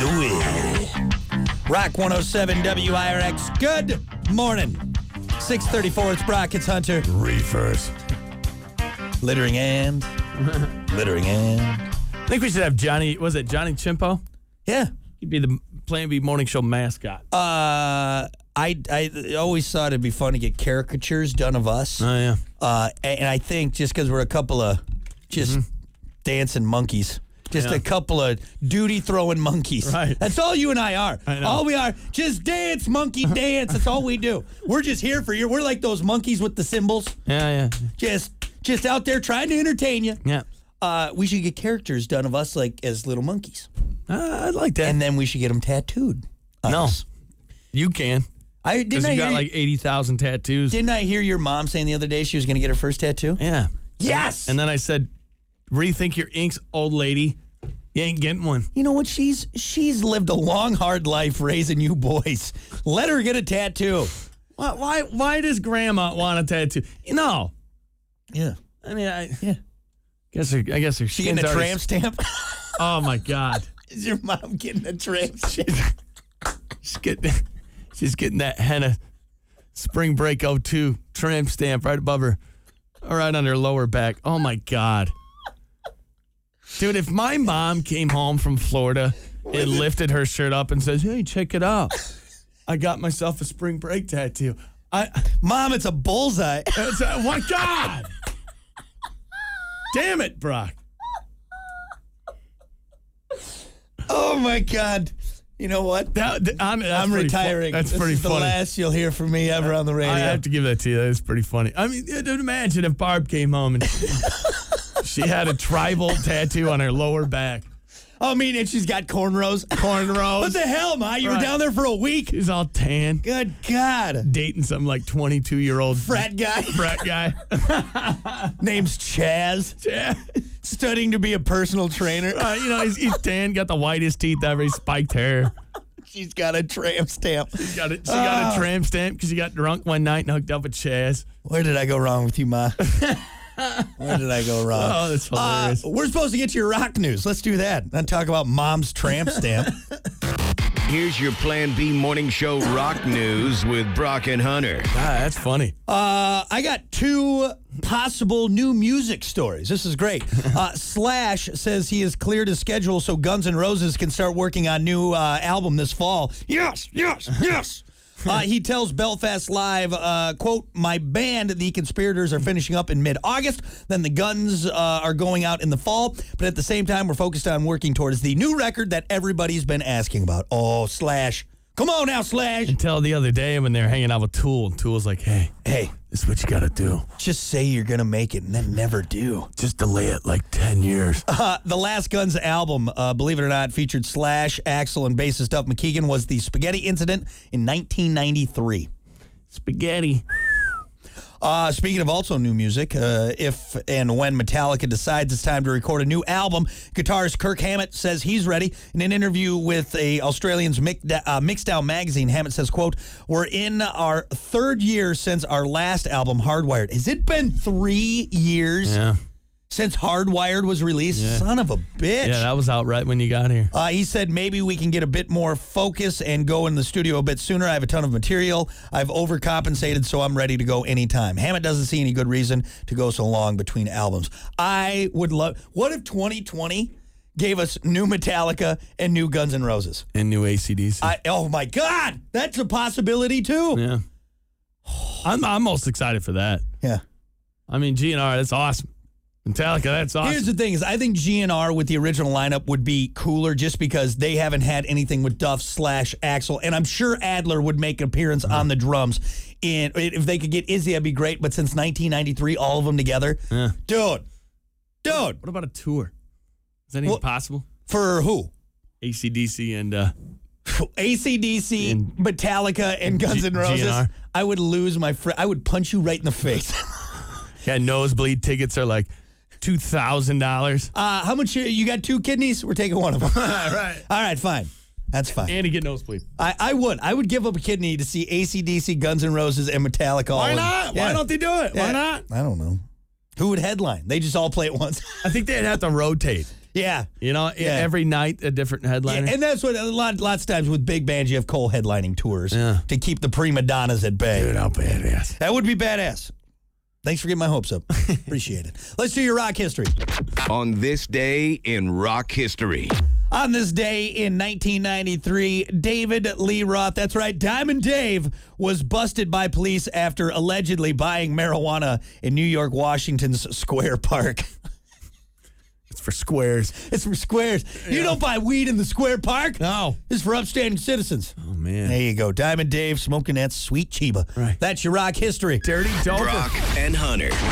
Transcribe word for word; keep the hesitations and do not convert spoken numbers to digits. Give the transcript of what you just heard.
do it. Rock one oh seven W I R X. Good morning. six thirty-four, it's Brock, it's Hunter. Reefers. Littering and. Littering and. I think we should have Johnny, was it Johnny Chimpo? Yeah. He'd be the Plan B morning show mascot. Uh, I, I always thought it'd be fun to get caricatures done of us. Oh, yeah. Uh, and I think just because we're a couple of just mm-hmm. dancing monkeys. Just yeah. a couple of duty-throwing monkeys. Right. That's all you and I are. I know. All we are, just dance, monkey, dance. That's all we do. We're just here for you. We're like those monkeys with the cymbals. Yeah, yeah. Just just out there trying to entertain you. Yeah. Uh, we should get characters done of us like as little monkeys. Uh, I'd like that. And then we should get them tattooed. No. Us. You can. I didn't Because I you hear got like eighty thousand tattoos. Didn't I hear your mom saying the other day she was going to get her first tattoo? Yeah. Yes! And then I said, rethink your inks, old lady. You ain't getting one. You know what? She's she's lived a long, hard life raising you boys. Let her get a tattoo. Why why, why does grandma want a tattoo? You know. Yeah. I mean, I yeah. guess her, I guess her she getting a already... tramp stamp? Oh, my God. Is your mom getting a tramp stamp? she's, getting, she's getting that henna Spring Break oh two tramp stamp right above her, right on her lower back. Oh, my God. Dude, if my mom came home from Florida and lifted her shirt up and says, hey, check it out. I got myself a spring break tattoo. I, Mom, it's a bullseye. It's a, my God. Damn it, Brock. Oh, my God. You know what? That, that, I'm, that's I'm retiring. Fu- that's this pretty is funny. the last you'll hear from me ever on the radio. I have to give that to you. That's pretty funny. I mean, imagine if Barb came home and she had a tribal tattoo on her lower back. Oh, I mean, and she's got cornrows. Cornrows. What the hell, Ma? You right. were down there for a week. She's all tan. Good God. Dating some like twenty-two-year-old frat guy. Frat guy. Name's Chaz. Chaz. Studying to be a personal trainer. Uh, you know, he's, he's tan, got the whitest teeth ever. He's spiked hair. She's got a tramp stamp. She's got a, she got a tramp stamp because she got drunk one night and hooked up with Chaz. Where did I go wrong with you, Ma? Where did I go wrong? Oh, that's hilarious. Uh, we're supposed to get to your rock news. Let's do that. Then talk about Mom's tramp stamp. Here's your Plan B morning show rock news with Brock and Hunter. Ah, that's funny. Uh, I got two possible new music stories. This is great. Uh, Slash says he has cleared his schedule so Guns N' Roses can start working on new uh, album this fall. Yes, yes, yes. Uh, he tells Belfast Live, uh, quote, my band, The Conspirators, are finishing up in mid-August. Then the Guns uh, are going out in the fall. But at the same time, we're focused on working towards the new record that everybody's been asking about. Oh, Slash. Come on now, Slash. Until the other day when they were hanging out with Tool. Tool's like, hey, hey, this is what you got to do. Just say you're going to make it and then never do. Just delay it like ten years. Uh, the last Guns album, uh, believe it or not, featured Slash, Axl, and bassist Duff McKagan, was the Spaghetti Incident in nineteen ninety-three. Spaghetti. Uh, speaking of also new music, uh, if and when Metallica decides it's time to record a new album, guitarist Kirk Hammett says he's ready. In an interview with a Australian's Mix, uh, Mixdown magazine, Hammett says, quote, we're in our third year since our last album, Hardwired. Has it been three years? Yeah. Since Hardwired was released? Yeah. Son of a bitch. Yeah, that was out right when you got here. Uh, he said maybe we can get a bit more focus and go in the studio a bit sooner. I have a ton of material. I've overcompensated, so I'm ready to go anytime. Hammett doesn't see any good reason to go so long between albums. I would love... What if twenty twenty gave us new Metallica and new Guns N' Roses? And new A C D C. I, oh, my God. That's a possibility, too. Yeah. I'm, I'm most excited for that. Yeah. I mean, G N R, that's awesome. Metallica, that's awesome. Here's the thing is I think G N R with the original lineup would be cooler just because they haven't had anything with Duff slash Axl, and I'm sure Adler would make an appearance mm-hmm. on the drums. And if they could get Izzy, that'd be great, but since nineteen ninety-three, all of them together, yeah. dude, dude. What about a tour? Is that even well, possible? For who? A C D C and... Uh, A C D C, and Metallica, and Guns G- N' Roses. G N R. I would lose my friend. I would punch you right in the face. Yeah, nosebleed tickets are like two thousand dollars. Uh, how much? You got two kidneys? We're taking one of them. All right. All right, fine. That's fine. And to get nosebleed. I, I would. I would give up a kidney to see A C D C, Guns N' Roses, and Metallica all Why in. not? Yeah. Why don't they do it? Yeah. Why not? I don't know. Who would headline? They just all play at once. I think they'd have to rotate. Yeah. You know, Yeah. every night a different headliner. Yeah, and that's what a lot, lots of times with big bands, you have Cole headlining tours Yeah. to keep the prima donnas at bay. Dude, how badass. That would be badass. Thanks for getting my hopes up. Appreciate it. Let's do your rock history. On this day in rock history. On this day in nineteen ninety-three, David Lee Roth, that's right, Diamond Dave, was busted by police after allegedly buying marijuana in New York, Washington's Square Park. It's for squares. It's for squares. You don't buy weed in the Square Park. No. It's for upstanding citizens. Oh, man. There you go. Diamond Dave smoking that sweet Chiba. Right. That's your rock history. Dirty dope. Brock and Hunter.